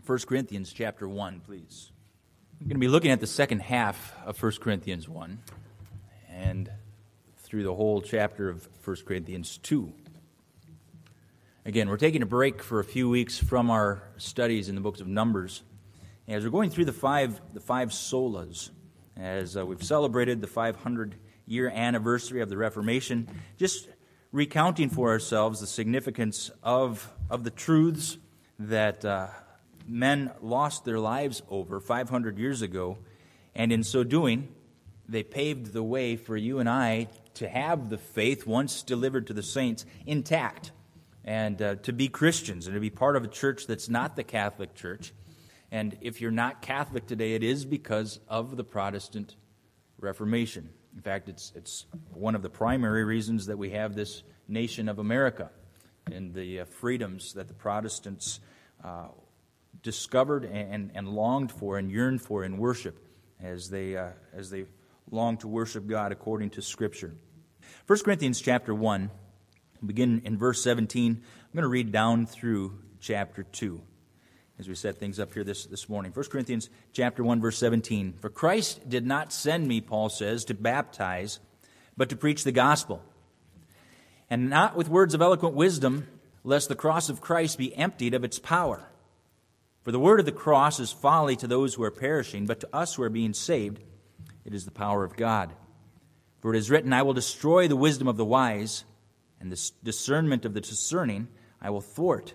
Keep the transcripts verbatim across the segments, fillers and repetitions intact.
First Corinthians chapter one, please. We're going to be looking at the second half of First Corinthians one and through the whole chapter of First Corinthians two. Again, we're taking a break for a few weeks from our studies in the books of Numbers as we're going through the five the five solas, as uh, we've celebrated the five hundred year anniversary of the Reformation, just recounting for ourselves the significance of, of the truths that uh, men lost their lives over five hundred years ago, and in so doing, they paved the way for you and I to have the faith once delivered to the saints intact, and uh, to be Christians, and to be part of a church that's not the Catholic Church. And if you're not Catholic today, it is because of the Protestant Reformation. In fact, it's it's one of the primary reasons that we have this nation of America and the uh, freedoms that the Protestants uh, discovered and, and longed for and yearned for in worship as they uh, as they longed to worship God according to Scripture. First Corinthians chapter one, begin in verse seventeen. I'm going to read down through chapter two as we set things up here this, this morning. First Corinthians chapter one, verse seventeen. For Christ did not send me, Paul says, to baptize, but to preach the gospel, and not with words of eloquent wisdom, lest the cross of Christ be emptied of its power. For the word of the cross is folly to those who are perishing, but to us who are being saved, it is the power of God. For it is written, I will destroy the wisdom of the wise, and the discernment of the discerning I will thwart.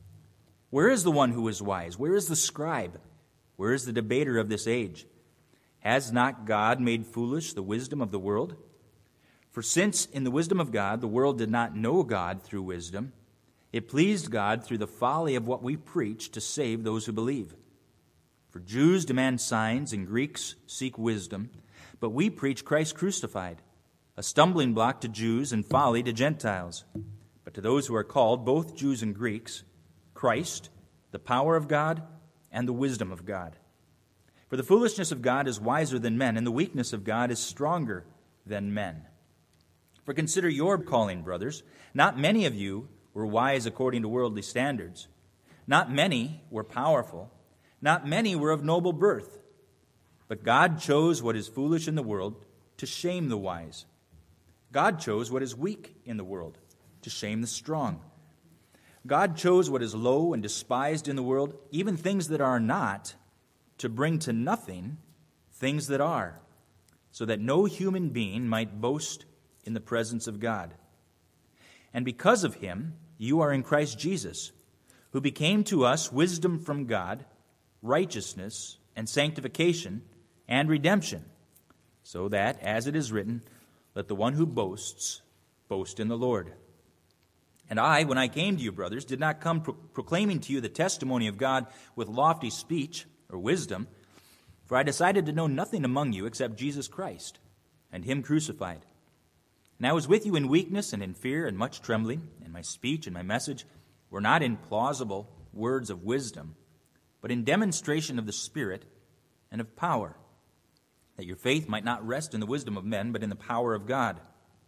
Where is the one who is wise? Where is the scribe? Where is the debater of this age? Has not God made foolish the wisdom of the world? For since in the wisdom of God the world did not know God through wisdom, it pleased God through the folly of what we preach to save those who believe. For Jews demand signs and Greeks seek wisdom, but we preach Christ crucified, a stumbling block to Jews and folly to Gentiles. But to those who are called, both Jews and Greeks, Christ, the power of God and the wisdom of God. For the foolishness of God is wiser than men, and the weakness of God is stronger than men. For consider your calling, brothers. Not many of you were wise according to worldly standards. Not many were powerful. Not many were of noble birth. But God chose what is foolish in the world to shame the wise. God chose what is weak in the world to shame the strong. God chose what is low and despised in the world, even things that are not, to bring to nothing things that are, so that no human being might boast in the presence of God. And because of him, you are in Christ Jesus, who became to us wisdom from God, righteousness and sanctification and redemption, so that, as it is written, let the one who boasts boast in the Lord. And I, when I came to you, brothers, did not come pro- proclaiming to you the testimony of God with lofty speech or wisdom, for I decided to know nothing among you except Jesus Christ and him crucified. And I was with you in weakness and in fear and much trembling, and my speech and my message were not in plausible words of wisdom, but in demonstration of the Spirit and of power, that your faith might not rest in the wisdom of men, but in the power of God.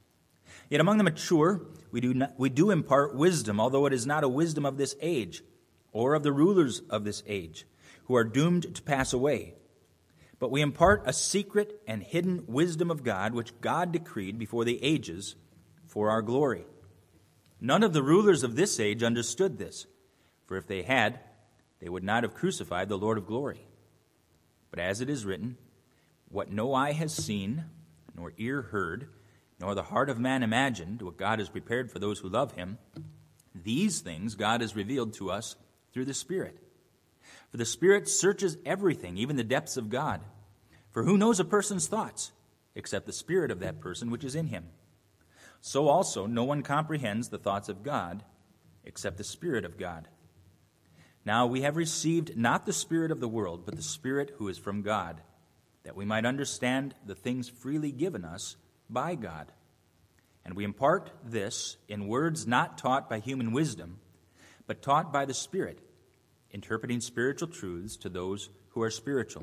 Yet among the mature we do not, we do impart wisdom, although it is not a wisdom of this age, or of the rulers of this age, who are doomed to pass away. But we impart a secret and hidden wisdom of God, which God decreed before the ages for our glory. None of the rulers of this age understood this, for if they had, they would not have crucified the Lord of glory. But as it is written, what no eye has seen, nor ear heard, nor the heart of man imagined, what God has prepared for those who love him, these things God has revealed to us through the Spirit. For the Spirit searches everything, even the depths of God. For who knows a person's thoughts, except the spirit of that person which is in him? So also no one comprehends the thoughts of God, except the Spirit of God. Now we have received not the spirit of the world, but the Spirit who is from God, that we might understand the things freely given us by God. And we impart this in words not taught by human wisdom, but taught by the Spirit, interpreting spiritual truths to those who are spiritual.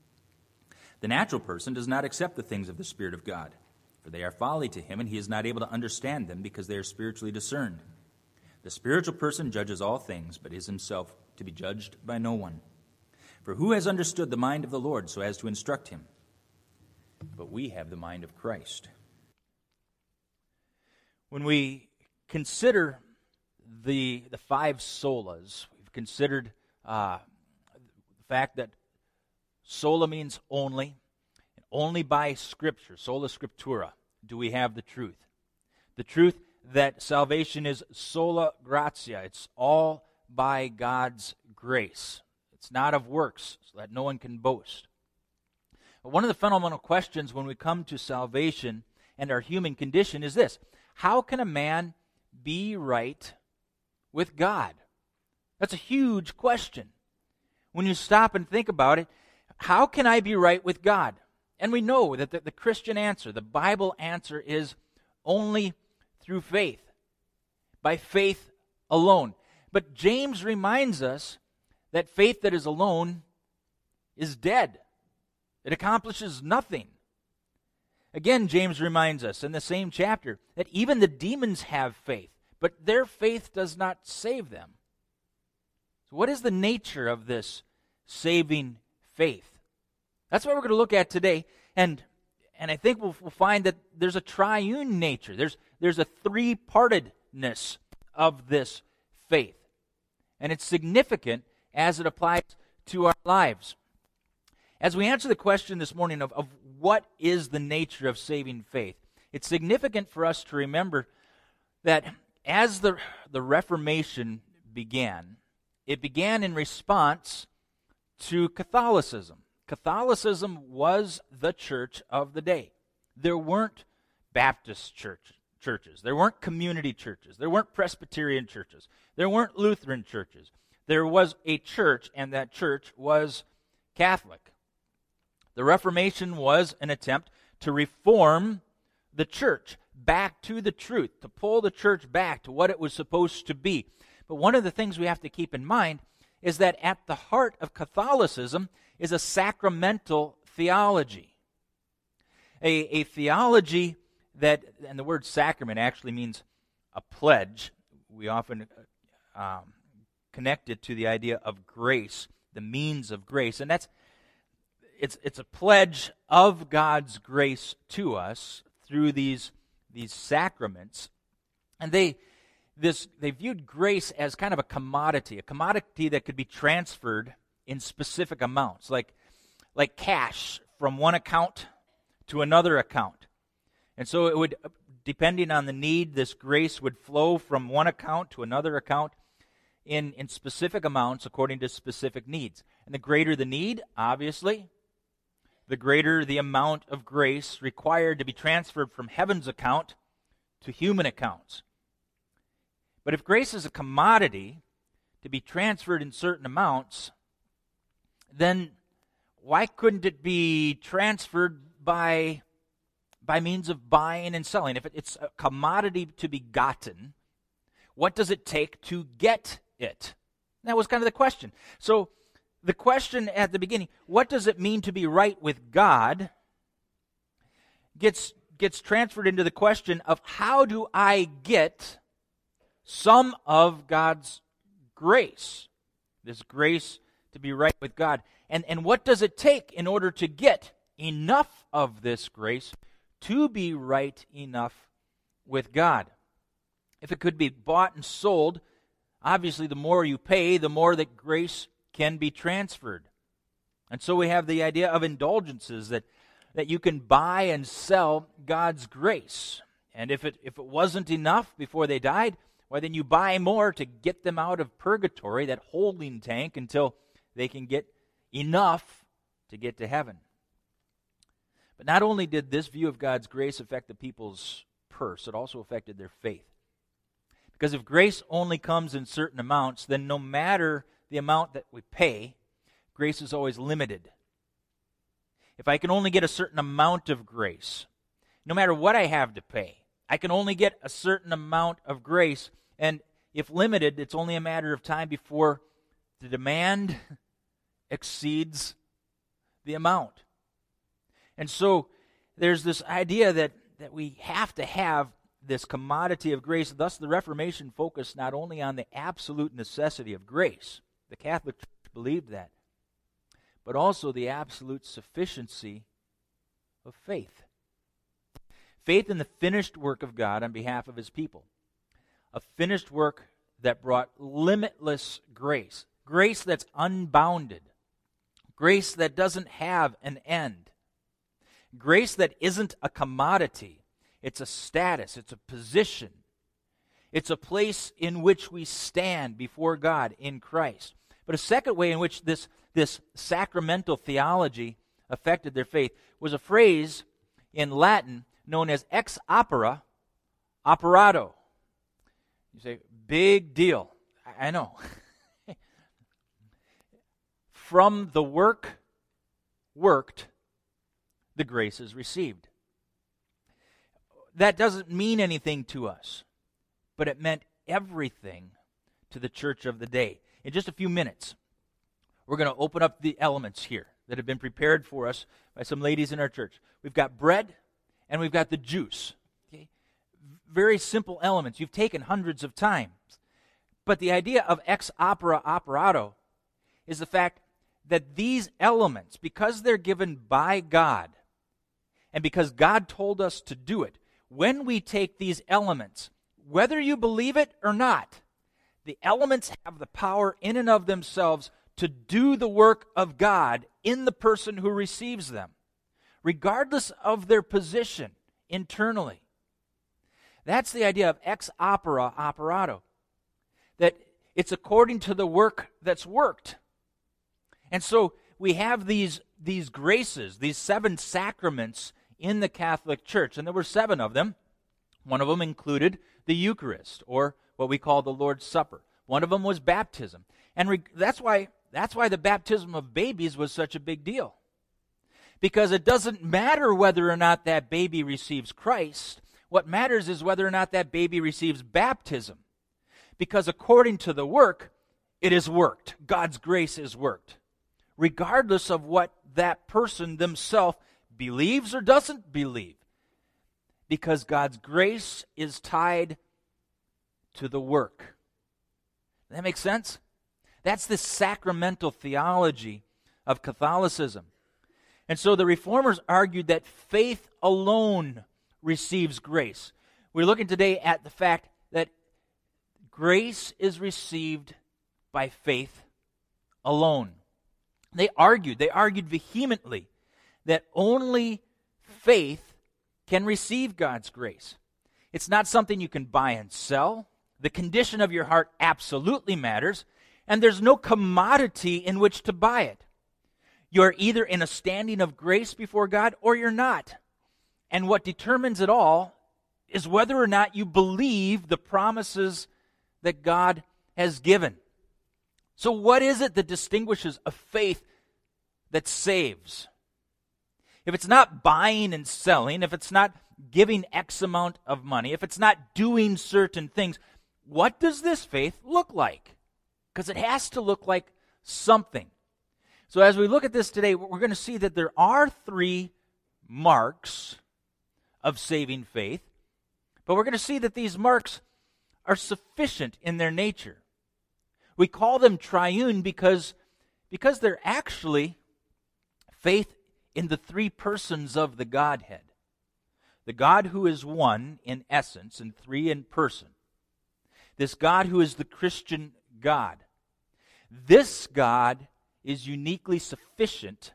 The natural person does not accept the things of the Spirit of God, for they are folly to him, and he is not able to understand them because they are spiritually discerned. The spiritual person judges all things, but is himself to be judged by no one. For who has understood the mind of the Lord so as to instruct him? But we have the mind of Christ. When we consider the the five solas, we've considered uh, the fact that sola means only, and only by Scripture, sola scriptura, do we have the truth. The truth that salvation is sola gratia. It's all by God's grace. It's not of works, so that no one can boast. But one of the fundamental questions when we come to salvation and our human condition is this: how can a man be right with God? That's a huge question. When you stop and think about it, how can I be right with God? And we know that the, the Christian answer, the Bible answer, is only through faith, by faith alone. But James reminds us that faith that is alone is dead. It accomplishes nothing. Again, James reminds us in the same chapter that even the demons have faith, but their faith does not save them. So what is the nature of this saving faith? That's what we're going to look at today, and and I think we'll, we'll find that there's a triune nature. There's there's a three-partedness of this faith, and it's significant as it applies to our lives. As we answer the question this morning of, of what is the nature of saving faith, it's significant for us to remember that as the, the Reformation began, it began in response to Catholicism. Catholicism was the church of the day. There weren't Baptist church, churches. There weren't community churches. There weren't Presbyterian churches. There weren't Lutheran churches. There was a church, and that church was Catholic. The Reformation was an attempt to reform the church back to the truth, to pull the church back to what it was supposed to be. But one of the things we have to keep in mind is that at the heart of Catholicism is a sacramental theology. A, a theology that, and the word sacrament actually means a pledge. We often um, connect it to the idea of grace, the means of grace. And that's It's it's a pledge of God's grace to us through these these sacraments, and they this they viewed grace as kind of a commodity, a commodity that could be transferred in specific amounts, like like cash from one account to another account. And so it would, depending on the need, this grace would flow from one account to another account in in specific amounts according to specific needs. And the greater the need, obviously, the greater the amount of grace required to be transferred from heaven's account to human accounts. But if grace is a commodity to be transferred in certain amounts, then why couldn't it be transferred by, by means of buying and selling? If it's a commodity to be gotten, what does it take to get it? That was kind of the question. So the question at the beginning, what does it mean to be right with God, gets gets transferred into the question of how do I get some of God's grace, this grace to be right with God. And, and what does it take in order to get enough of this grace to be right enough with God? If it could be bought and sold, obviously the more you pay, the more that grace can be transferred. And so we have the idea of indulgences, that, that you can buy and sell God's grace. And if it if it wasn't enough before they died, well, then you buy more to get them out of purgatory, that holding tank, until they can get enough to get to heaven. But not only did this view of God's grace affect the people's purse, it also affected their faith. Because if grace only comes in certain amounts, then no matter the amount that we pay, grace is always limited. If I can only get a certain amount of grace, no matter what I have to pay, I can only get a certain amount of grace. And if limited, it's only a matter of time before the demand exceeds the amount. And so there's this idea that, that we have to have this commodity of grace. Thus, the Reformation focused not only on the absolute necessity of grace, The Catholic Church believed that. But also the absolute sufficiency of faith. Faith in the finished work of God on behalf of his people. A finished work that brought limitless grace. Grace that's unbounded. Grace that doesn't have an end. Grace that isn't a commodity. It's a status. It's a position. It's a place in which we stand before God in Christ. But a second way in which this, this sacramental theology affected their faith was a phrase in Latin known as ex opere operato. You say, big deal. I, I know. From the work worked, the grace is received. That doesn't mean anything to us, but it meant everything to the church of the day. In just a few minutes, we're going to open up the elements here that have been prepared for us by some ladies in our church. We've got bread and we've got the juice. Okay? Very simple elements you've taken hundreds of times. But the idea of ex opere operato is the fact that these elements, because they're given by God, and because God told us to do it, when we take these elements, whether you believe it or not, the elements have the power in and of themselves to do the work of God in the person who receives them, regardless of their position internally. That's the idea of ex opere operato, that it's according to the work that's worked. And so we have these, these graces, these seven sacraments in the Catholic Church, and there were seven of them. One of them included the Eucharist, or what we call the Lord's Supper. One of them was baptism. And re- that's why that's why the baptism of babies was such a big deal. Because it doesn't matter whether or not that baby receives Christ. What matters is whether or not that baby receives baptism. Because according to the work, it is worked. God's grace is worked. Regardless of what that person themselves believes or doesn't believe. Because God's grace is tied to the work. Does that make sense? That's the sacramental theology of Catholicism. And so the Reformers argued that faith alone receives grace. We're looking today at the fact that grace is received by faith alone. They argued, they argued vehemently that only faith can receive God's grace. It's not something you can buy and sell. The condition of your heart absolutely matters, and there's no commodity in which to buy it. You're either in a standing of grace before God or you're not. And what determines it all is whether or not you believe the promises that God has given. So what is it that distinguishes a faith that saves? If it's not buying and selling, if it's not giving X amount of money, if it's not doing certain things, what does this faith look like? Because it has to look like something. So as we look at this today, we're going to see that there are three marks of saving faith, but we're going to see that these marks are sufficient in their nature. We call them triune because, because they're actually faith in the three persons of the Godhead. The God who is one in essence and three in person. This God who is the Christian God. This God is uniquely sufficient,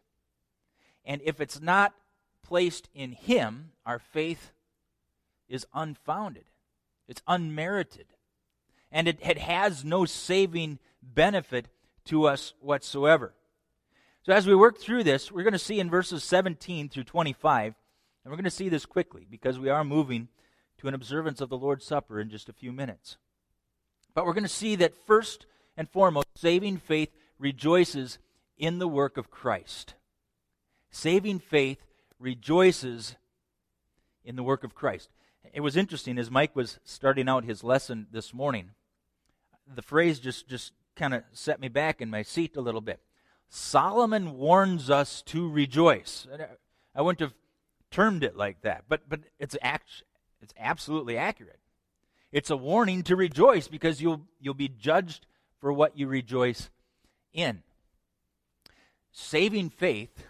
and if it's not placed in Him, our faith is unfounded. It's unmerited. And it, it has no saving benefit to us whatsoever. So as we work through this, we're going to see in verses seventeen through twenty-five, and we're going to see this quickly because we are moving to an observance of the Lord's Supper in just a few minutes. But we're going to see that first and foremost, saving faith rejoices in the work of Christ. Saving faith rejoices in the work of Christ. It was interesting as Mike was starting out his lesson this morning. The phrase just, just kind of set me back in my seat a little bit. Solomon warns us to rejoice. I wouldn't have termed it like that, but but it's act, it's absolutely accurate. It's a warning to rejoice because you'll you'll be judged for what you rejoice in. Saving faith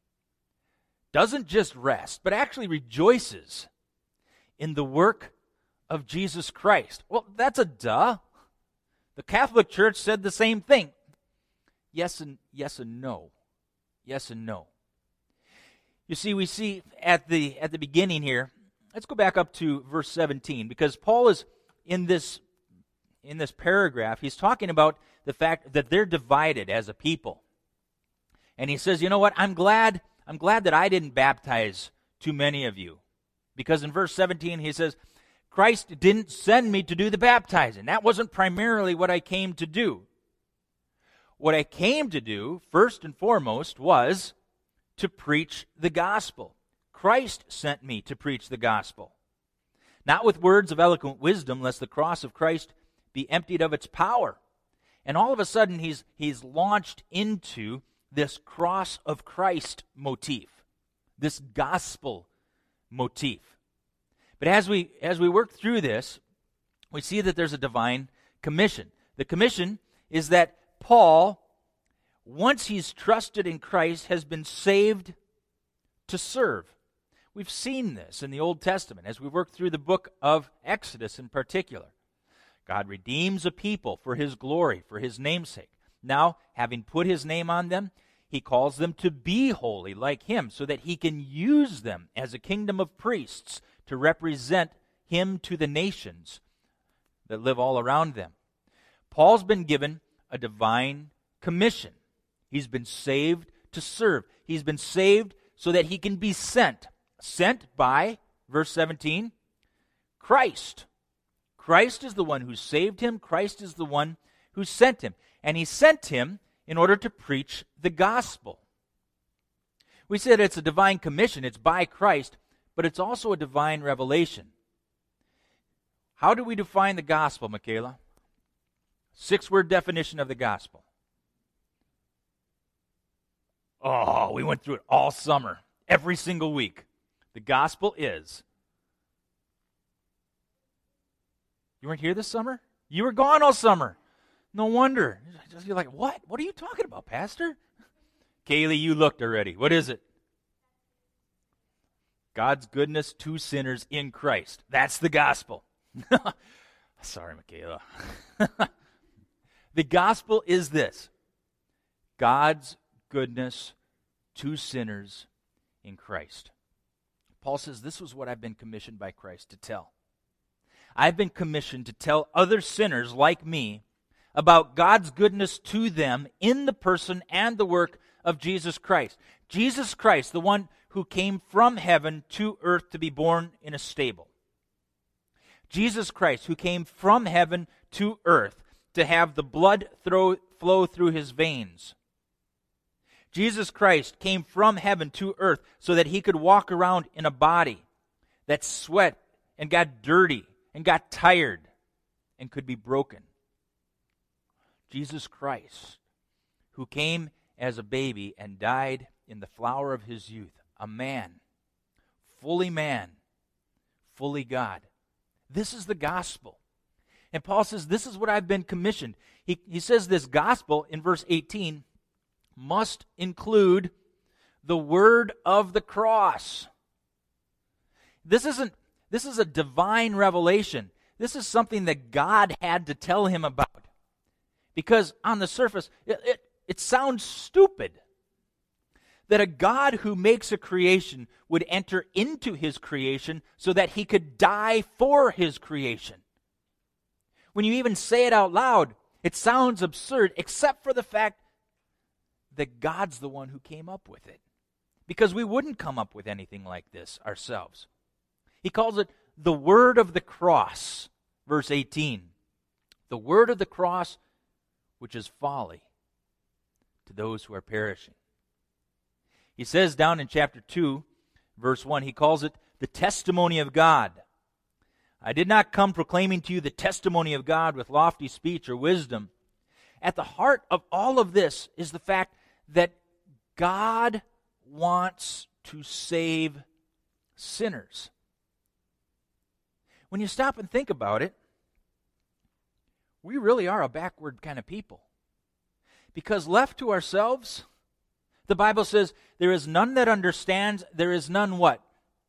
doesn't just rest, but actually rejoices in the work of Jesus Christ. Well, that's a duh. The Catholic Church said the same thing. Yes and yes and no. Yes and no. You see, we see at the at the beginning here, let's go back up to verse seventeen, because Paul is in this in this paragraph, he's talking about the fact that they're divided as a people. And he says, you know what, I'm glad, I'm glad that I didn't baptize too many of you. Because in verse seventeen he says, Christ didn't send me to do the baptizing. That wasn't primarily what I came to do. What I came to do, first and foremost, was to preach the gospel. Christ sent me to preach the gospel. Not with words of eloquent wisdom, lest the cross of Christ be emptied of its power. And all of a sudden, he's, he's launched into this cross of Christ motif, this gospel motif. But as we as we work through this, we see that there's a divine commission. The commission is that Paul, once he's trusted in Christ, has been saved to serve. We've seen this in the Old Testament as we work through the book of Exodus in particular. God redeems a people for his glory, for his namesake. Now, having put his name on them, he calls them to be holy like him, so that he can use them as a kingdom of priests to represent him to the nations that live all around them. Paul's been given a divine commission. He's been saved to serve. He's been saved so that he can be sent. Sent by, verse seventeen, Christ. Christ is the one who saved him. Christ is the one who sent him. And he sent him in order to preach the gospel. We said it's a divine commission. It's by Christ, but it's also a divine revelation. How do we define the gospel, Michaela? Six-word definition of the gospel. Oh, we went through it all summer, every single week. The gospel is. You weren't here this summer? You were gone all summer. No wonder. You're like, what? What are you talking about, Pastor? Kaylee, you looked already. What is it? God's goodness to sinners in Christ. That's the gospel. Sorry, Michaela. The gospel is this: God's goodness to sinners in Christ. Paul says, this was what I've been commissioned by Christ to tell. I've been commissioned to tell other sinners like me about God's goodness to them in the person and the work of Jesus Christ. Jesus Christ, the one who came from heaven to earth to be born in a stable. Jesus Christ, who came from heaven to earth to have the blood throw, flow through his veins. Jesus Christ came from heaven to earth so that he could walk around in a body that sweat and got dirty and got tired and could be broken. Jesus Christ, who came as a baby and died in the flower of his youth, a man, fully man, fully God. This is the gospel. And Paul says, this is what I've been commissioned. He, he says this gospel in verse eighteen must include the word of the cross. This isn't, this is a divine revelation. This is something that God had to tell him about. Because on the surface, it, it, it sounds stupid that a God who makes a creation would enter into his creation so that he could die for his creation. When you even say it out loud, it sounds absurd, except for the fact that God's the one who came up with it. Because we wouldn't come up with anything like this ourselves. He calls it the word of the cross, verse eighteen. The word of the cross, which is folly to those who are perishing. He says down in chapter two, verse one, he calls it the testimony of God. I did not come proclaiming to you the testimony of God with lofty speech or wisdom. At the heart of all of this is the fact that God wants to save sinners. When you stop and think about it, we really are a backward kind of people. Because left to ourselves, the Bible says, there is none that understands, there is none what?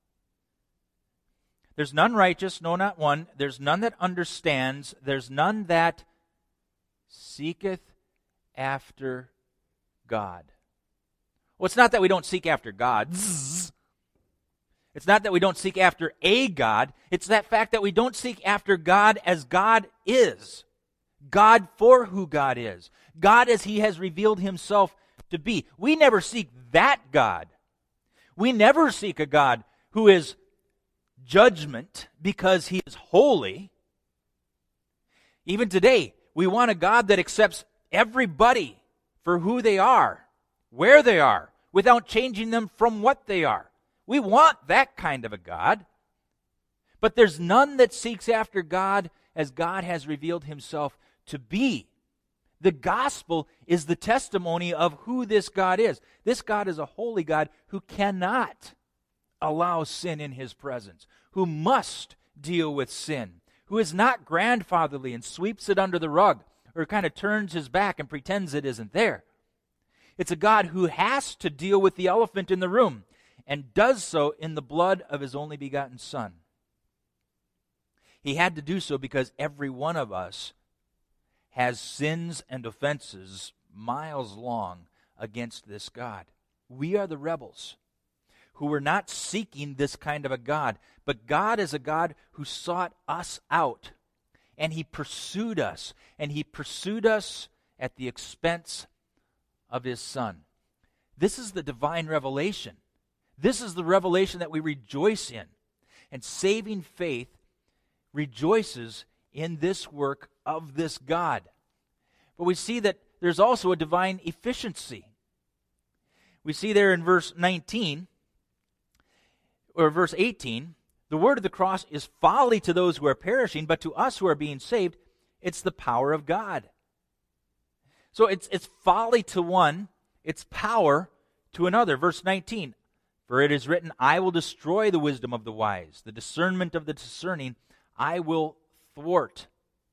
There's none righteous, no, not one. There's none that understands. There's none that seeketh after God. Well, it's not that we don't seek after God. It's not that we don't seek after a God. It's that fact that we don't seek after God as God is. God for who God is. God as He has revealed Himself to be. We never seek that God. We never seek a God who is judgment because He is holy. Even today, we want a God that accepts everybody for who they are, where they are, without changing them from what they are. We want that kind of a God. But there's none that seeks after God as God has revealed Himself to be. The gospel is the testimony of who this God is. This God is a holy God who cannot allow sin in His presence, who must deal with sin, who is not grandfatherly and sweeps it under the rug or kind of turns His back and pretends it isn't there. It's a God who has to deal with the elephant in the room and does so in the blood of His only begotten Son. He had to do so because every one of us has sins and offenses miles long against this God. We are the rebels who were not seeking this kind of a God, but God is a God who sought us out, and He pursued us, and He pursued us at the expense of His Son. This is the divine revelation. This is the revelation that we rejoice in. And saving faith rejoices in this work of this God. But we see that there's also a divine efficiency. We see there in verse nineteen, or verse eighteen, the word of the cross is folly to those who are perishing, but to us who are being saved, it's the power of God. So it's, it's folly to one, it's power to another. Verse nineteen, for it is written, I will destroy the wisdom of the wise, the discernment of the discerning I will thwart.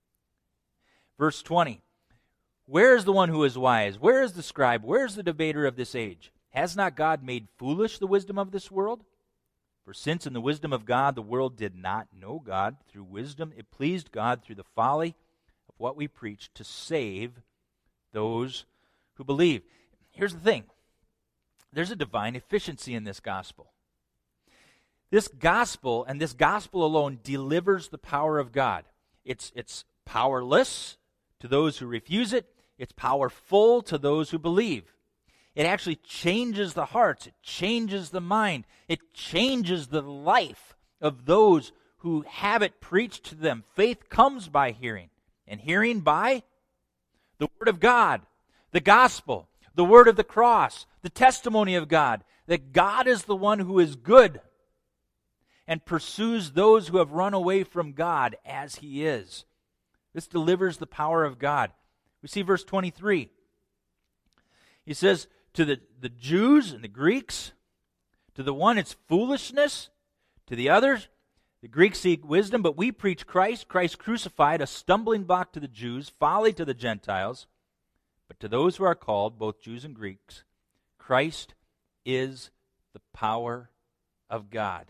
Verse twenty, where is the one who is wise? Where is the scribe? Where is the debater of this age? Has not God made foolish the wisdom of this world? For since in the wisdom of God the world did not know God, through wisdom it pleased God through the folly of what we preach to save those who believe. Here's the thing. There's a divine efficiency in this gospel. This gospel, and this gospel alone, delivers the power of God. It's, it's powerless to those who refuse it. It's powerful to those who believe. It actually changes the hearts. It changes the mind. It changes the life of those who have it preached to them. Faith comes by hearing, and hearing by the Word of God, the gospel, the word of the cross, the testimony of God, that God is the one who is good and pursues those who have run away from God as He is. This delivers the power of God. We see verse twenty-three. He says, to the, the Jews and the Greeks, to the one it's foolishness, to the others, the Greeks seek wisdom, but we preach Christ, Christ crucified, a stumbling block to the Jews, folly to the Gentiles. But to those who are called, both Jews and Greeks, Christ is the power of God.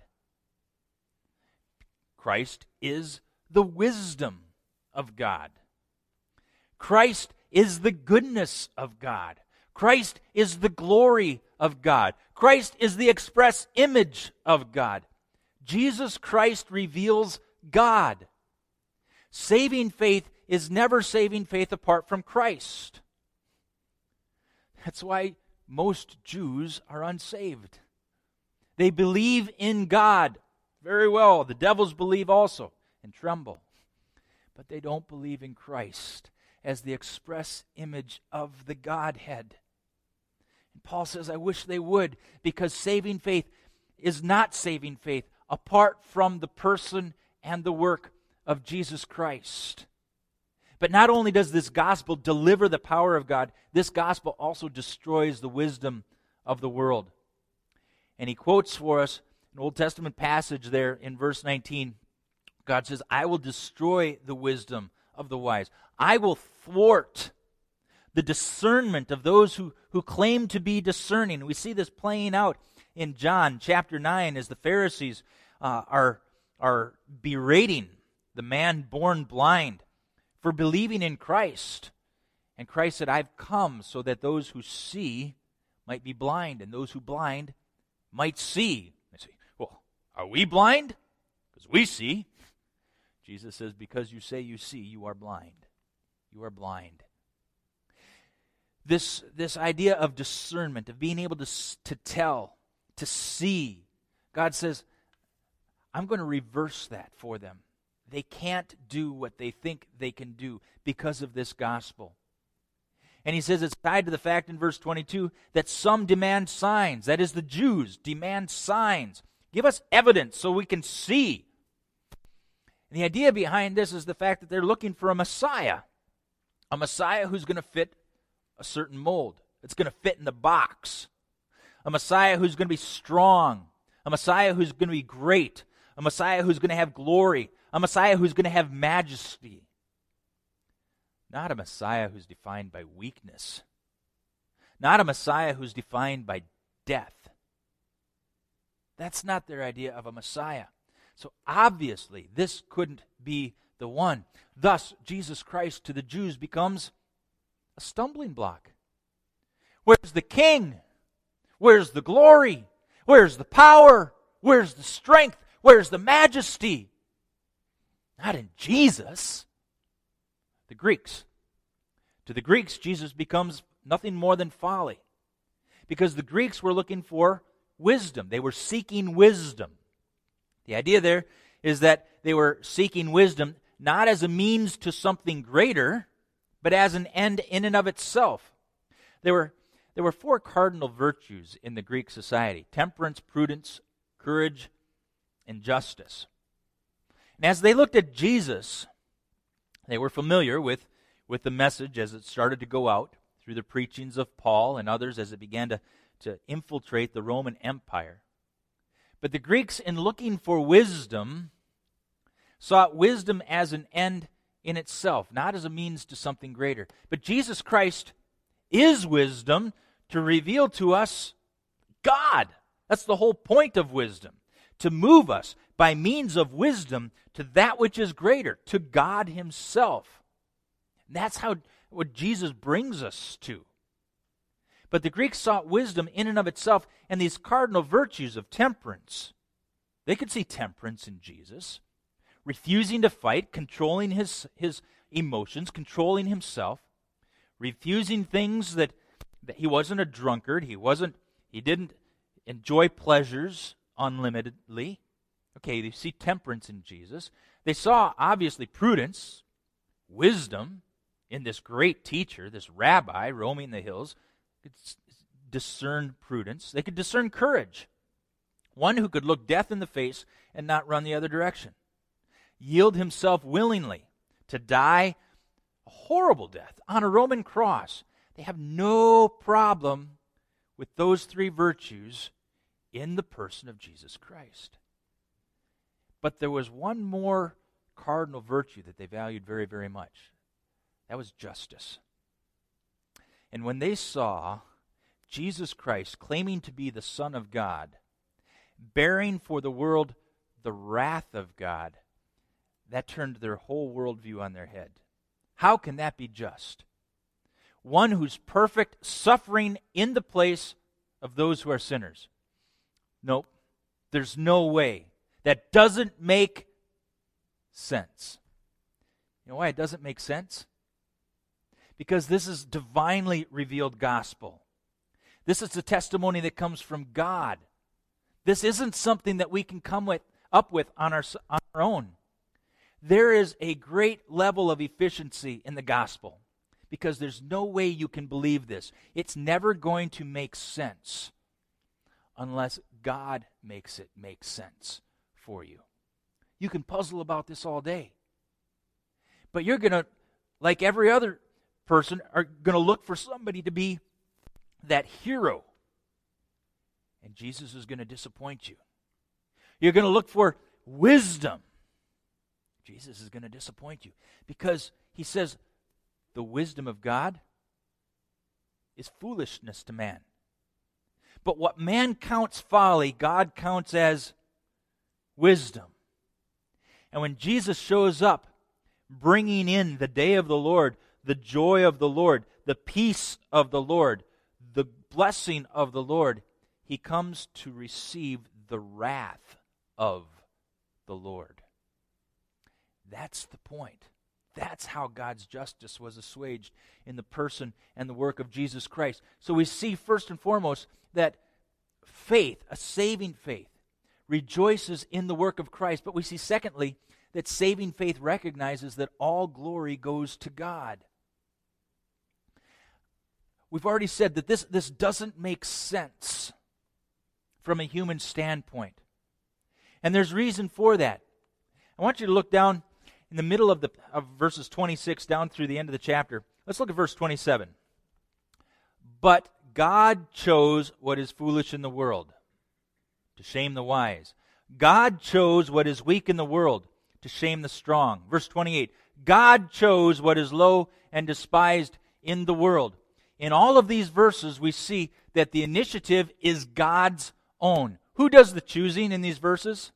Christ is the wisdom of God. Christ is the goodness of God. Christ is the glory of God. Christ is the express image of God. Jesus Christ reveals God. Saving faith is never saving faith apart from Christ. That's why most Jews are unsaved. They believe in God very well. The devils believe also and tremble. But they don't believe in Christ as the express image of the Godhead. And Paul says, I wish they would, because saving faith is not saving faith apart from the person and the work of Jesus Christ. But not only does this gospel deliver the power of God, this gospel also destroys the wisdom of the world. And he quotes for us an Old Testament passage there in verse nineteen. God says, I will destroy the wisdom of the wise. I will thwart the discernment of those who, who claim to be discerning. We see this playing out in John chapter nine as the Pharisees uh, are, are berating the man born blind for believing in Christ. And Christ said, I've come so that those who see might be blind, and those who blind might see. They say, well, are we blind? Because we see. Jesus says, because you say you see, you are blind. You are blind. This, this idea of discernment, of being able to, to tell, to see, God says, I'm going to reverse that for them. They can't do what they think they can do because of this gospel. And he says it's tied to the fact in verse twenty-two that some demand signs. That is, the Jews demand signs. Give us evidence so we can see. And the idea behind this is the fact that they're looking for a Messiah. A Messiah who's going to fit a certain mold. It's going to fit in the box. A Messiah who's going to be strong. A Messiah who's going to be great. A Messiah who's going to have glory. A Messiah who's going to have majesty. Not a Messiah who's defined by weakness. Not a Messiah who's defined by death. That's not their idea of a Messiah. So obviously, this couldn't be the one. Thus, Jesus Christ to the Jews becomes a stumbling block. Where's the king? Where's the glory? Where's the power? Where's the strength? Where's the majesty? Not in Jesus. The Greeks. To the Greeks, Jesus becomes nothing more than folly. Because the Greeks were looking for wisdom. They were seeking wisdom. The idea there is that they were seeking wisdom not as a means to something greater, but as an end in and of itself. There were, there were four cardinal virtues in the Greek society: temperance, prudence, courage, and justice. And as they looked at Jesus, they were familiar with, with the message as it started to go out through the preachings of Paul and others as it began to, to infiltrate the Roman Empire. But the Greeks, in looking for wisdom, sought wisdom as an end in itself, not as a means to something greater. But Jesus Christ is wisdom to reveal to us God. That's the whole point of wisdom, to move us by means of wisdom to that which is greater, to God Himself. And that's how what Jesus brings us to. But the Greeks sought wisdom in and of itself, and these cardinal virtues of temperance. They could see temperance in Jesus, refusing to fight, controlling his, his emotions, controlling himself, refusing things that, that he wasn't a drunkard, he wasn't, he didn't enjoy pleasures unlimitedly. Okay, they see temperance in Jesus. They saw, obviously, prudence, wisdom in this great teacher, this rabbi roaming the hills. They could discern prudence. They could discern courage. One who could look death in the face and not run the other direction. Yield himself willingly to die a horrible death on a Roman cross. They have no problem with those three virtues in the person of Jesus Christ. But there was one more cardinal virtue that they valued very, very much. That was justice. And when they saw Jesus Christ claiming to be the Son of God, bearing for the world the wrath of God, that turned their whole worldview on their head. How can that be just? One who's perfect, suffering in the place of those who are sinners. Nope, there's no way. That doesn't make sense. You know why it doesn't make sense? Because this is divinely revealed gospel. This is the testimony that comes from God. This isn't something that we can come with, up with on our, on our own. There is a great level of efficiency in the gospel because there's no way you can believe this. It's never going to make sense unless God makes it make sense for you. You can puzzle about this all day. But you're going to, like every other person, are going to look for somebody to be that hero. And Jesus is going to disappoint you. You're going to look for wisdom. Jesus is going to disappoint you because he says the wisdom of God is foolishness to man. But what man counts folly, God counts as wisdom. And when Jesus shows up, bringing in the day of the Lord, the joy of the Lord, the peace of the Lord, the blessing of the Lord, he comes to receive the wrath of the Lord. That's the point. That's how God's justice was assuaged in the person and the work of Jesus Christ. So we see first and foremost that faith, a saving faith, rejoices in the work of Christ. But we see secondly that saving faith recognizes that all glory goes to God. We've already said that this, this doesn't make sense from a human standpoint. And there's reason for that. I want you to look down in the middle of the of verses twenty-six down through the end of the chapter. Let's look at verse twenty-seven. But God chose what is foolish in the world to shame the wise. God chose what is weak in the world to shame the strong. Verse twenty-eight. God chose what is low and despised in the world. In all of these verses, we see that the initiative is God's own. Who does the choosing in these verses?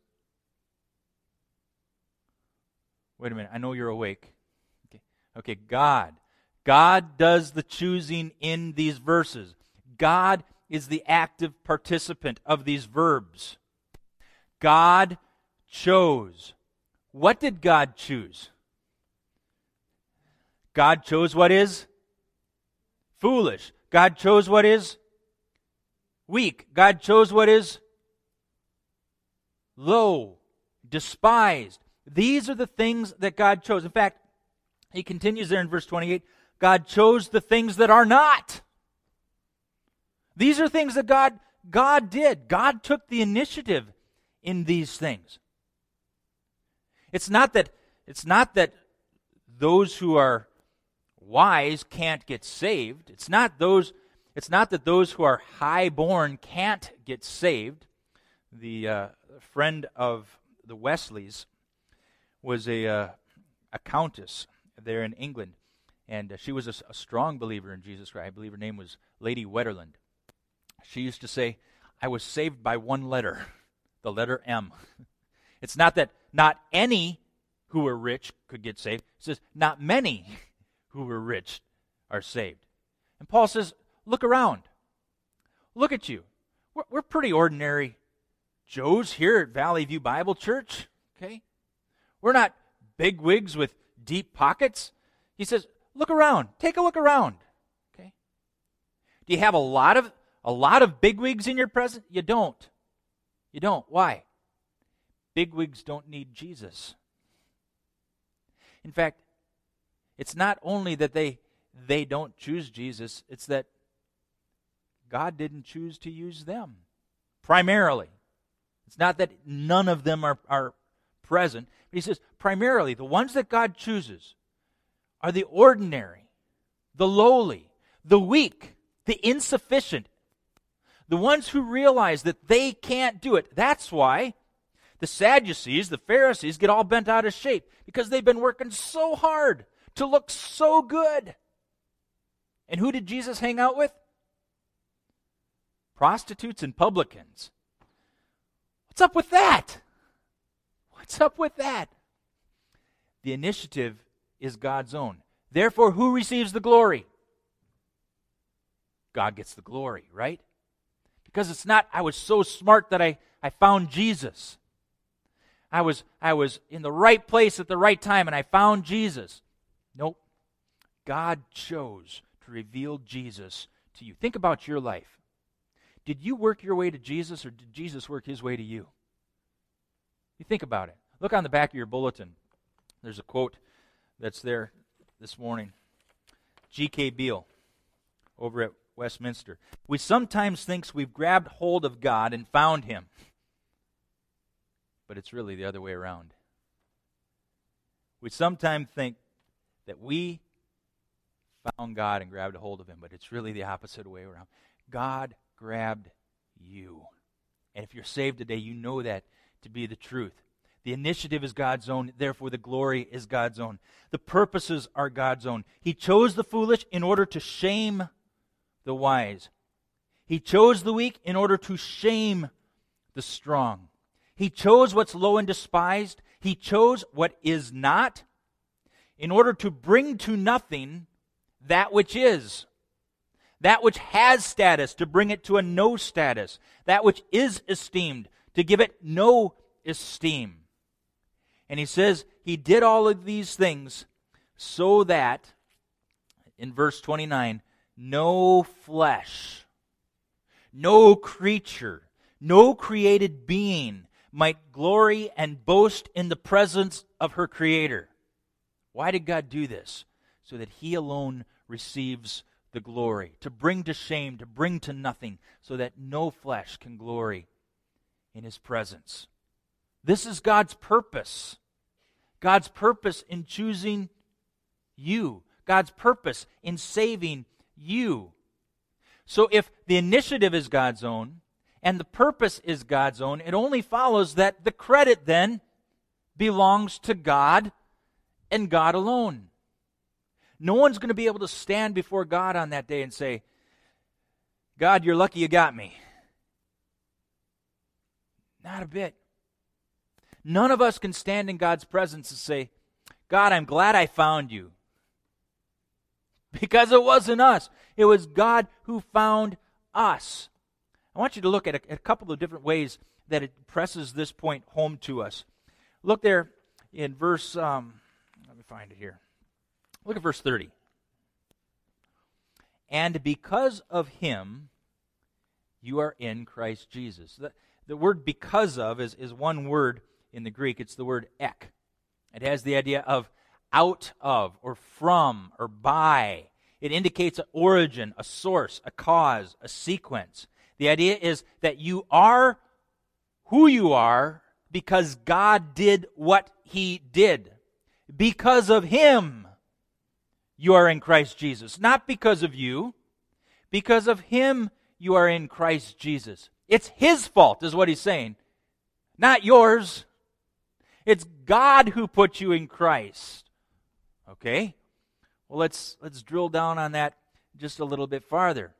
Wait a minute, I know you're awake. Okay, okay, God. God does the choosing in these verses. God is the active participant of these verbs. God chose. What did God choose? God chose what is foolish. God chose what is weak. God chose what is low, despised. These are the things that God chose. In fact, he continues there in verse twenty-eight, God chose the things that are not. These are things that God, God did. God took the initiative in these things. It's not that, it's not that those who are wise can't get saved. It's not those, it's not that those who are high-born can't get saved. The uh, friend of the Wesleys was a, uh, a countess there in England, and uh, she was a, a strong believer in Jesus Christ. I believe her name was Lady Wetterland. She used to say, I was saved by one letter, the letter M. It's not that not any who were rich could get saved. It says not many who were rich are saved. And Paul says, look around. Look at you. We're, we're pretty ordinary Joes here at Valley View Bible Church, okay? We're not bigwigs with deep pockets. He says, look around. Take a look around. Okay? Do you have a lot of a lot of bigwigs in your presence? You don't. You don't. Why? Bigwigs don't need Jesus. In fact, it's not only that they they don't choose Jesus, it's that God didn't choose to use them primarily. It's not that none of them are, are present. But he says, primarily, the ones that God chooses are the ordinary, the lowly, the weak, the insufficient, the ones who realize that they can't do it. That's why the Sadducees, the Pharisees, get all bent out of shape, because they've been working so hard to look so good. And who did Jesus hang out with? Prostitutes and publicans. What's up with that? What's up with that? The initiative is God's own. Therefore, who receives the glory? God gets the glory, right? Because it's not, I was so smart that I, I found Jesus. I was, I was in the right place at the right time and I found Jesus. Nope. God chose to reveal Jesus to you. Think about your life. Did you work your way to Jesus, or did Jesus work his way to you? You think about it. Look on the back of your bulletin. There's a quote that's there this morning. G K Beale over at Westminster. We sometimes think we've grabbed hold of God and found him. But it's really the other way around. We sometimes think that we found God and grabbed a hold of him, but it's really the opposite way around. God grabbed you. And if you're saved today, you know that to be the truth. The initiative is God's own, therefore the glory is God's own. The purposes are God's own. He chose the foolish in order to shame the wise. He chose the weak in order to shame the strong. He chose what's low and despised. He chose what is not in order to bring to nothing that which is. That which has status, to bring it to a no status. That which is esteemed, to give it no esteem. And he says he did all of these things so that, in verse twenty-nine, no flesh, no creature, no created being might glory and boast in the presence of her Creator. Why did God do this? So that He alone receives the glory, to bring to shame, to bring to nothing, so that no flesh can glory in His presence. This is God's purpose. God's purpose in choosing you. God's purpose in saving you. So if the initiative is God's own, and the purpose is God's own, it only follows that the credit then belongs to God and God alone. No one's going to be able to stand before God on that day and say, God, you're lucky you got me. Not a bit. None of us can stand in God's presence and say, God, I'm glad I found you. Because it wasn't us. It was God who found us. I want you to look at a, a couple of different ways that it presses this point home to us. Look there in verse, um, let me find it here. Look at verse thirty. And because of Him, you are in Christ Jesus. The, the word because of is, is one word in the Greek. It's the word ek. It has the idea of out of, or from, or by. It indicates an origin, a source, a cause, a sequence. The idea is that you are who you are because God did what He did. Because of Him, you are in Christ Jesus. Not because of you. Because of Him, you are in Christ Jesus. It's His fault, is what He's saying. Not yours. It's God who put you in Christ. Okay? Well, let's let's drill down on that just a little bit farther.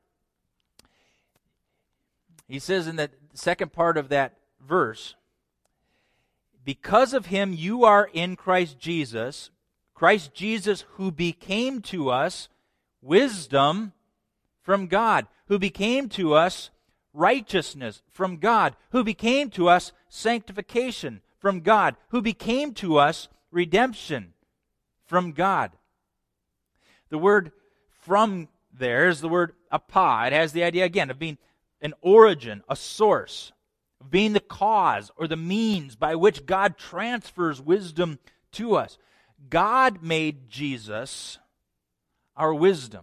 He says in the second part of that verse, because of Him you are in Christ Jesus, Christ Jesus who became to us wisdom from God, who became to us righteousness from God, who became to us sanctification from God, who became to us redemption from God. The word from there is the word apa. It has the idea, again, of being an origin, a source, of being the cause or the means by which God transfers wisdom to us. God made Jesus our wisdom.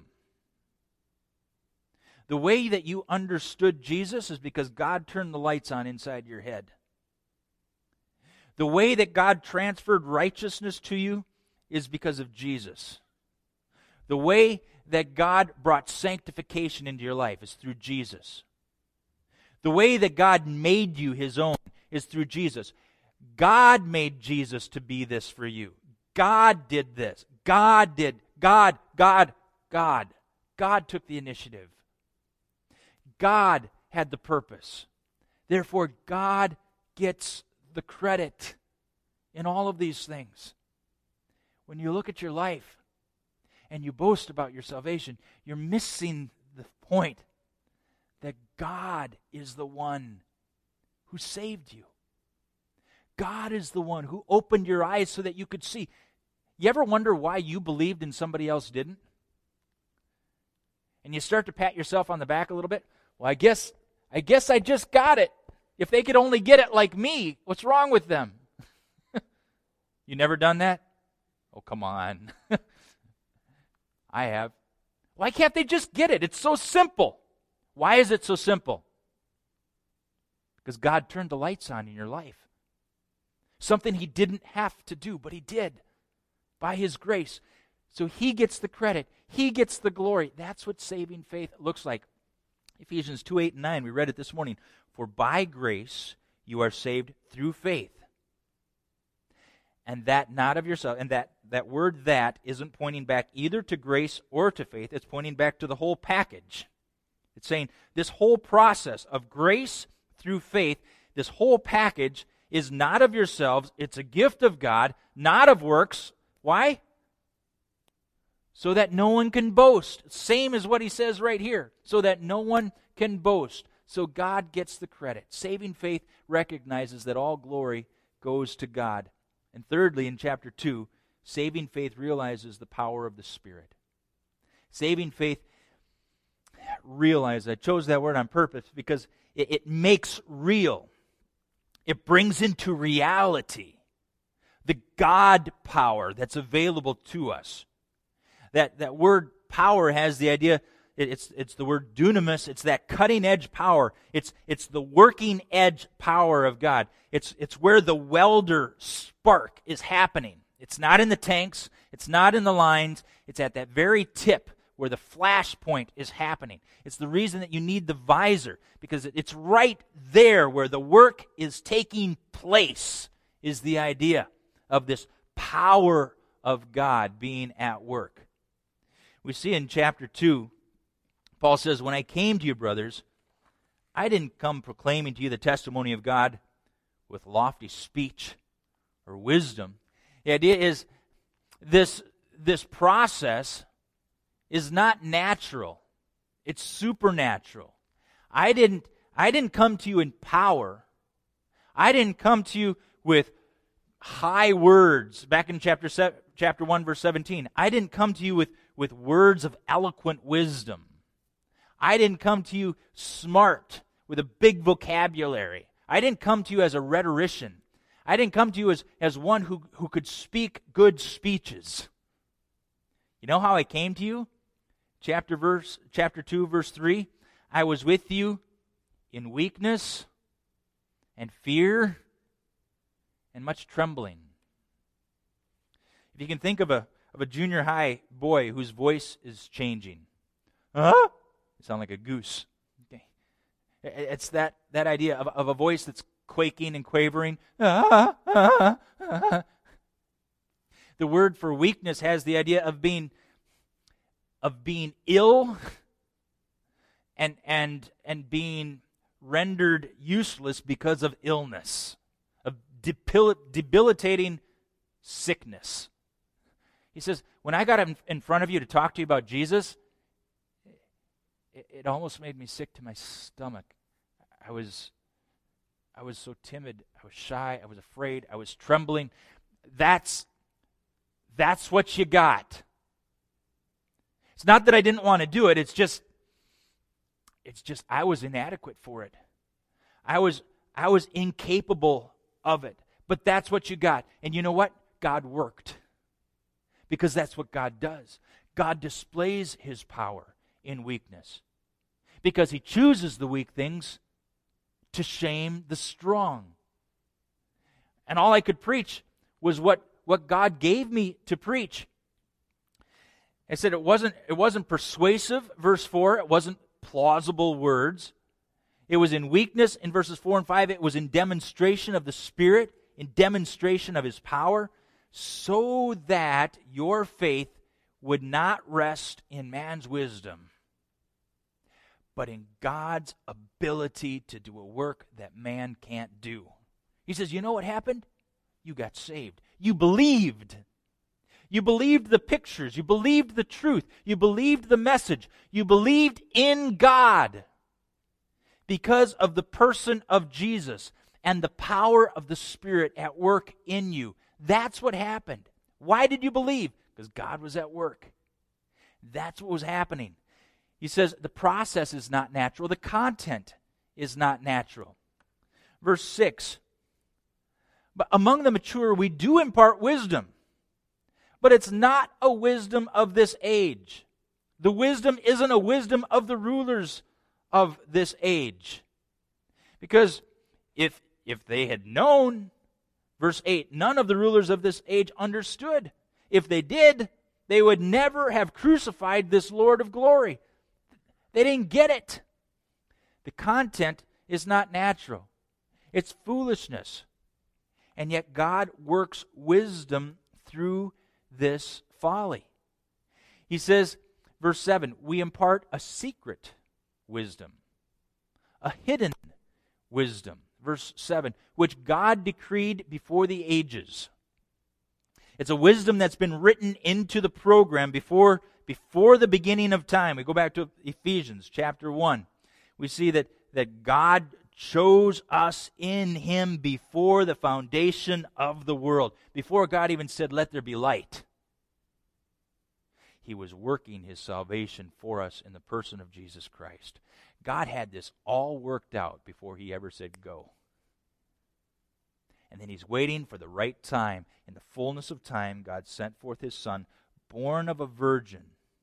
The way that you understood Jesus is because God turned the lights on inside your head. The way that God transferred righteousness to you is because of Jesus. The way that God brought sanctification into your life is through Jesus. The way that God made you His own is through Jesus. God made Jesus to be this for you. God did this. God did. God, God, God. God took the initiative. God had the purpose. Therefore, God gets the credit in all of these things. When you look at your life and you boast about your salvation, you're missing the point that God is the one who saved you. God is the one who opened your eyes so that you could see. You ever wonder why you believed and somebody else didn't? And you start to pat yourself on the back a little bit. Well, I guess I guess I just got it. If they could only get it like me, what's wrong with them? You never done that? Oh, come on. I have. Why can't they just get it? It's so simple. Why is it so simple? Because God turned the lights on in your life. Something He didn't have to do, but He did by His grace. So He gets the credit. He gets the glory. That's what saving faith looks like. Ephesians two, eight, and nine, we read it this morning. For by grace you are saved through faith. And that not of yourself. And that, that word that isn't pointing back either to grace or to faith. It's pointing back to the whole package. It's saying this whole process of grace through faith, this whole package is not of yourselves. It's a gift of God, not of works. Why? So that no one can boast. Same as what he says right here. So that no one can boast. So God gets the credit. Saving faith recognizes that all glory goes to God. And thirdly, in chapter two, saving faith realizes the power of the Spirit. Saving faith realizes, I chose that word on purpose because it, it makes real. It brings into reality the God power that's available to us. That, that word power has the idea, it, it's, it's the word dunamis, it's that cutting edge power. It's, it's the working edge power of God. It's, it's where the welder spark is happening. It's not in the tanks, it's not in the lines, it's at that very tip where the flash point is happening. It's the reason that you need the visor, because it's right there where the work is taking place, is the idea of this power of God being at work. We see in chapter two, Paul says, when I came to you, brothers, I didn't come proclaiming to you the testimony of God with lofty speech or wisdom. The idea is this, this process is not natural. It's supernatural. I didn't, I didn't come to you in power. I didn't come to you with high words. Back in chapter seven, chapter one, verse seventeen, I didn't come to you with, with words of eloquent wisdom. I didn't come to you smart with a big vocabulary. I didn't come to you as a rhetorician. I didn't come to you as, as one who, who could speak good speeches. You know how I came to you? Chapter verse, chapter two, verse three. I was with you in weakness and fear and much trembling. If you can think of a of a junior high boy whose voice is changing. Huh? You sound like a goose. Okay. It's that, that idea of, of a voice that's quaking and quavering. Ah, ah, ah. The word for weakness has the idea of being of being ill and and and being rendered useless because of illness, of debil- debilitating sickness. He says, when I got in, in front of you to talk to you about Jesus, it, it almost made me sick to my stomach. I was I was so timid, I was shy, I was afraid, I was trembling. That's that's what you got. It's not that I didn't want to do it, it's just it's just I was inadequate for it. I was I was incapable of it. But that's what you got. And you know what? God worked. Because that's what God does. God displays his power in weakness. Because he chooses the weak things to shame the strong. And all I could preach was what, what God gave me to preach. I said it wasn't, it wasn't persuasive, verse four. It wasn't plausible words. It was in weakness in verses four and five. It was in demonstration of the Spirit, in demonstration of his power, so that your faith would not rest in man's wisdom, but in God's ability to do a work that man can't do. He says, you know what happened? You got saved. You believed. You believed the pictures. You believed the truth. You believed the message. You believed in God because of the person of Jesus and the power of the Spirit at work in you. That's what happened. Why did you believe? Because God was at work. That's what was happening. He says the process is not natural. The content is not natural. Verse six. But among the mature we do impart wisdom, but it's not a wisdom of this age. The wisdom isn't a wisdom of the rulers of this age. Because if if they had known, verse eight, none of the rulers of this age understood. If they did, they would never have crucified this Lord of glory. They didn't get it. The content is not natural. It's foolishness. And yet God works wisdom through this folly. He says, verse seven, we impart a secret wisdom, a hidden wisdom. Verse seven, which God decreed before the ages. It's a wisdom that's been written into the program before, before the beginning of time. We go back to Ephesians chapter one. We see that, that God chose us in Him before the foundation of the world. Before God even said, let there be light. He was working His salvation for us in the person of Jesus Christ. God had this all worked out before He ever said go. And then He's waiting for the right time. In the fullness of time, God sent forth His Son, born of a virgin,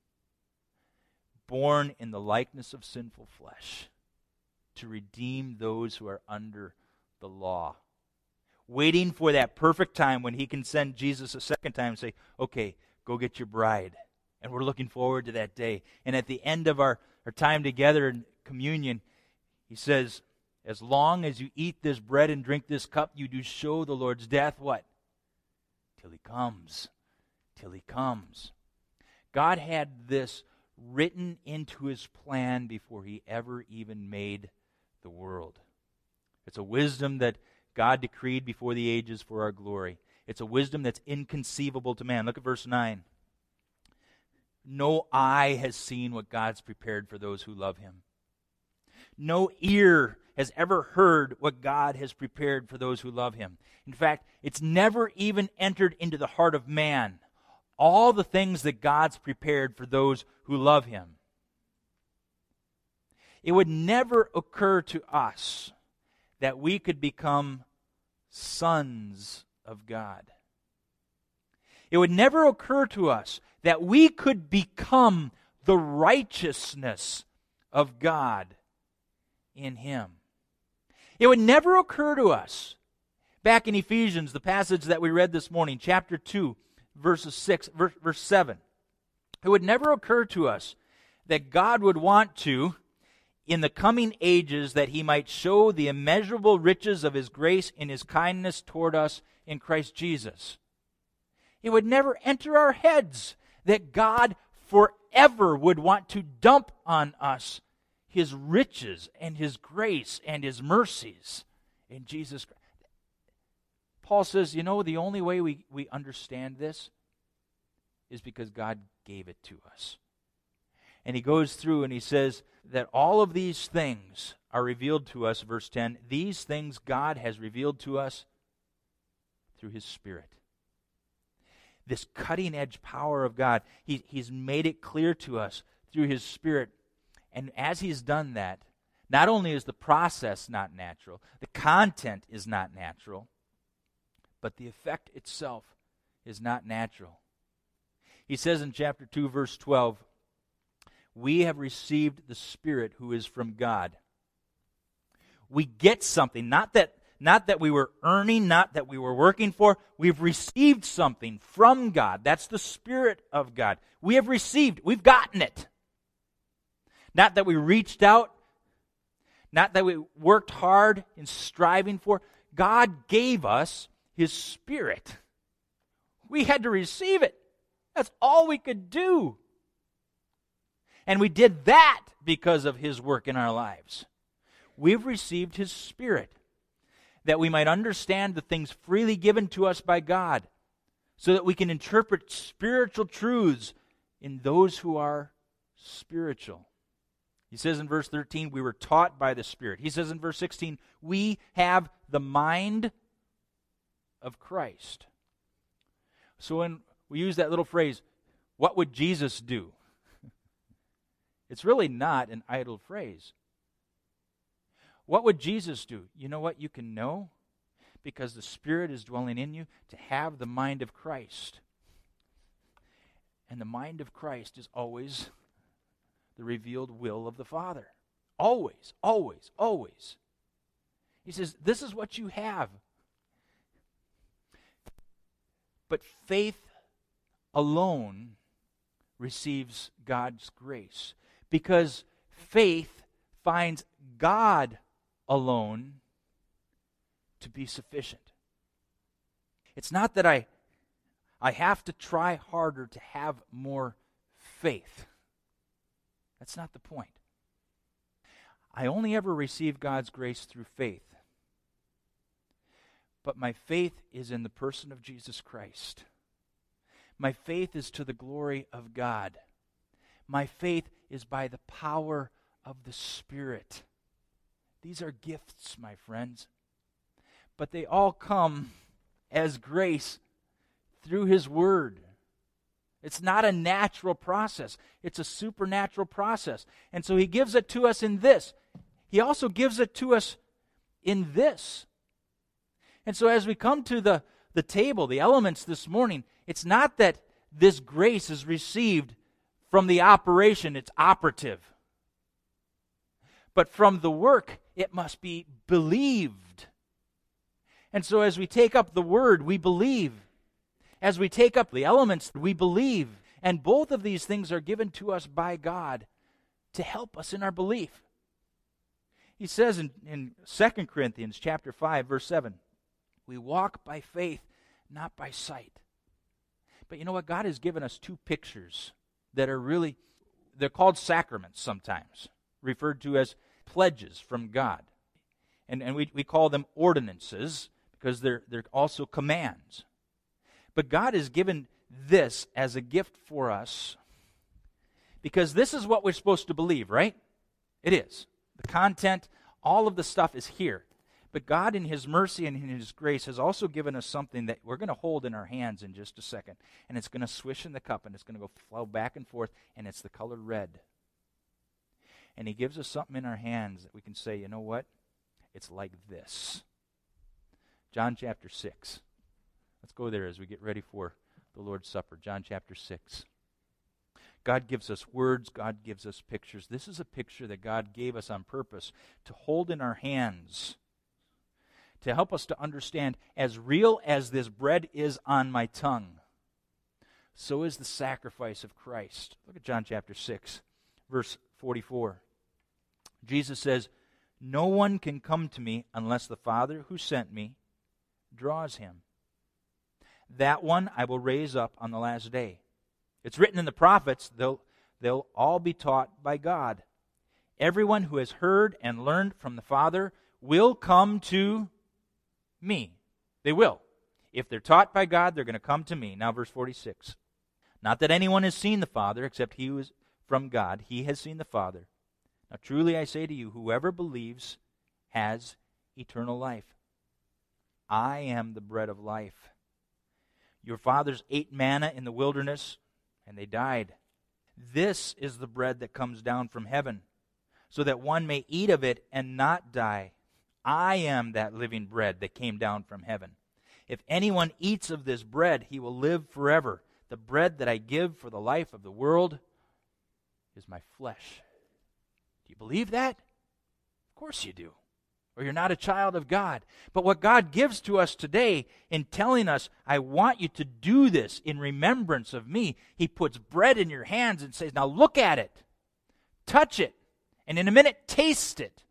born in the likeness of sinful flesh, to redeem those who are under the law. Waiting for that perfect time when He can send Jesus a second time and say, okay, go get your bride. And we're looking forward to that day. And at the end of our, our time together in communion, He says, as long as you eat this bread and drink this cup, you do show the Lord's death, what? Till He comes. Till He comes. God had this written into His plan before He ever even made the world. It's a wisdom that God decreed before the ages for our glory. It's a wisdom that's inconceivable to man. Look at verse nine. No eye has seen what God's prepared for those who love Him. No ear has ever heard what God has prepared for those who love Him. In fact, it's never even entered into the heart of man all the things that God's prepared for those who love Him. It would never occur to us that we could become sons of God. It would never occur to us that we could become the righteousness of God in Him. It would never occur to us, back in Ephesians, the passage that we read this morning, chapter two, verses six, verse, verse seven. It would never occur to us that God would want to, in the coming ages, that He might show the immeasurable riches of His grace in His kindness toward us in Christ Jesus. It would never enter our heads that God forever would want to dump on us His riches and His grace and His mercies in Jesus Christ. Paul says, you know, the only way we, we understand this is because God gave it to us. And he goes through and he says that all of these things are revealed to us, verse ten, these things God has revealed to us through His Spirit. This cutting-edge power of God, he, He's made it clear to us through His Spirit. And as He's done that, not only is the process not natural, the content is not natural, but the effect itself is not natural. He says in chapter two, verse twelve, we have received the Spirit who is from God. We get something, not that, not that we were earning, not that we were working for. We've received something from God. That's the Spirit of God. We have received, we've gotten it. Not that we reached out, not that we worked hard in striving for. God gave us His Spirit. We had to receive it. That's all we could do. And we did that because of His work in our lives. We've received His Spirit that we might understand the things freely given to us by God, so that we can interpret spiritual truths in those who are spiritual. He says in verse thirteen, we were taught by the Spirit. He says in verse sixteen, we have the mind of Christ. So when we use that little phrase, what would Jesus do? It's really not an idle phrase. What would Jesus do? You know what? You can know because the Spirit is dwelling in you to have the mind of Christ. And the mind of Christ is always the revealed will of the Father. Always, always, always. He says, this is what you have. But faith alone receives God's grace, because faith finds God alone to be sufficient. It's not that I, I have to try harder to have more faith. That's not the point. I only ever received God's grace through faith. But my faith is in the person of Jesus Christ. My faith is to the glory of God. My faith is by the power of the Spirit. These are gifts, my friends. But they all come as grace through His Word. It's not a natural process. It's a supernatural process. And so He gives it to us in this. He also gives it to us in this. And so as we come to the, the table, the elements this morning, it's not that this grace is received from the operation, it's operative. But from the work, it must be believed. And so as we take up the Word, we believe. As we take up the elements, we believe. And both of these things are given to us by God to help us in our belief. He says in, in Second Corinthians chapter five, verse seven, we walk by faith, not by sight. But you know what? God has given us two pictures that are really, they're called sacraments sometimes, referred to as pledges from God. And, and we, we call them ordinances because they're, they're also commands. But God has given this as a gift for us because this is what we're supposed to believe, right? It is. The content, all of the stuff is here. But God in His mercy and in His grace has also given us something that we're going to hold in our hands in just a second. And it's going to swish in the cup and it's going to go flow back and forth and it's the color red. And He gives us something in our hands that we can say, you know what? It's like this. John chapter six. Let's go there as we get ready for the Lord's Supper. John chapter six. God gives us words. God gives us pictures. This is a picture that God gave us on purpose to hold in our hands, to help us to understand, as real as this bread is on my tongue, so is the sacrifice of Christ. Look at John chapter six, verse forty-four. Jesus says, no one can come to me unless the Father who sent me draws him. That one I will raise up on the last day. It's written in the prophets, they'll, they'll all be taught by God. Everyone who has heard and learned from the Father will come to me. They will. If they're taught by God, they're going to come to me. Now verse forty-six. Not that anyone has seen the Father, except he who is from God. He has seen the Father. Now truly I say to you, whoever believes has eternal life. I am the bread of life. Your fathers ate manna in the wilderness, and they died. This is the bread that comes down from heaven, so that one may eat of it and not die. I am that living bread that came down from heaven. If anyone eats of this bread, he will live forever. The bread that I give for the life of the world is my flesh. Do you believe that? Of course you do, or you're not a child of God. But what God gives to us today in telling us, I want you to do this in remembrance of me, He puts bread in your hands and says, now look at it, touch it, and in a minute taste it.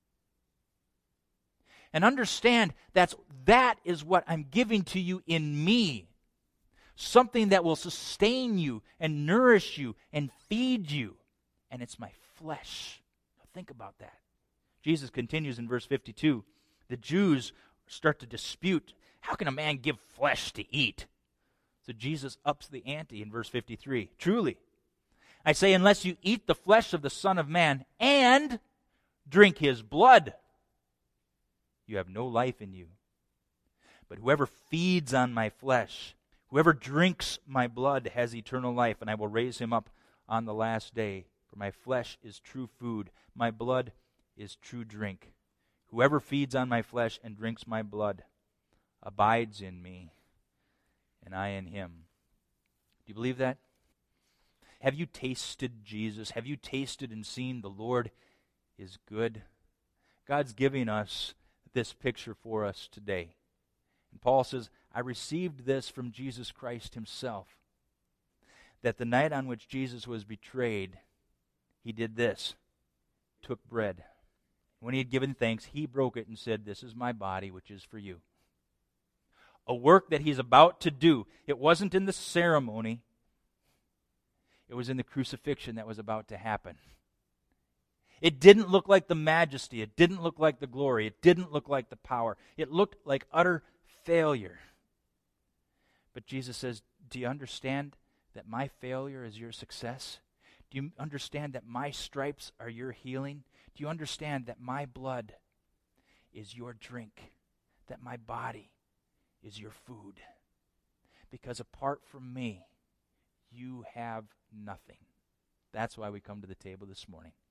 And understand that's, that is what I'm giving to you in me. Something that will sustain you and nourish you and feed you. And it's my flesh. Now think about that. Jesus continues in verse fifty-two. The Jews start to dispute, how can a man give flesh to eat? So Jesus ups the ante in verse fifty-three. Truly, I say, unless you eat the flesh of the Son of Man and drink His blood, you have no life in you. But whoever feeds on my flesh, whoever drinks my blood has eternal life, and I will raise him up on the last day. For my flesh is true food, my blood is true drink. Whoever feeds on my flesh and drinks my blood abides in me, and I in him. Do you believe that? Have you tasted Jesus? Have you tasted and seen the Lord is good? God's giving us this picture for us today. And Paul says, I received this from Jesus Christ Himself, that the night on which Jesus was betrayed, He did this, took bread. When He had given thanks, He broke it and said, this is my body, which is for you. A work that He's about to do. It wasn't in the ceremony. It was in the crucifixion that was about to happen. It didn't look like the majesty. It didn't look like the glory. It didn't look like the power. It looked like utter failure. But Jesus says, do you understand that my failure is your success? Do you understand that my stripes are your healing? Do you understand that my blood is your drink? That my body is your food? Because apart from me, you have nothing. That's why we come to the table this morning.